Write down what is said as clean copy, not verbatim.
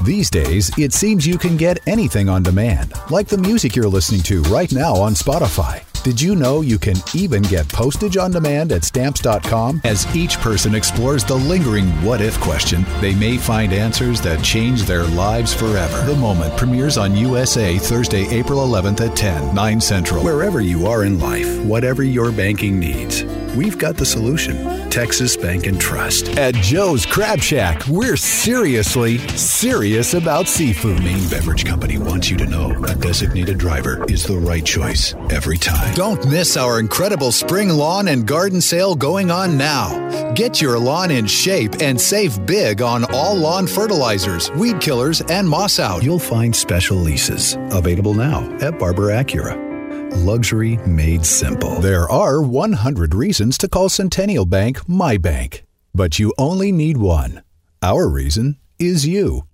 These days, it seems you can get anything on demand, like the music you're listening to right now on Spotify. Did you know you can even get postage on demand at Stamps.com? As each person explores the lingering what-if question, they may find answers that change their lives forever. The Moment premieres on USA Thursday, April 11th at 10, 9 Central. Wherever you are in life, whatever your banking needs, we've got the solution. Texas Bank and Trust. At Joe's Crab Shack, we're seriously serious about seafood. Maine Beverage Company wants you to know a designated driver is the right choice every time. Don't miss our incredible spring lawn and garden sale going on now. Get your lawn in shape and save big on all lawn fertilizers, weed killers, and moss out. You'll find special leases available now at Barber Acura. Luxury made simple. There are 100 reasons to call Centennial Bank my bank, but you only need one. Our reason is you.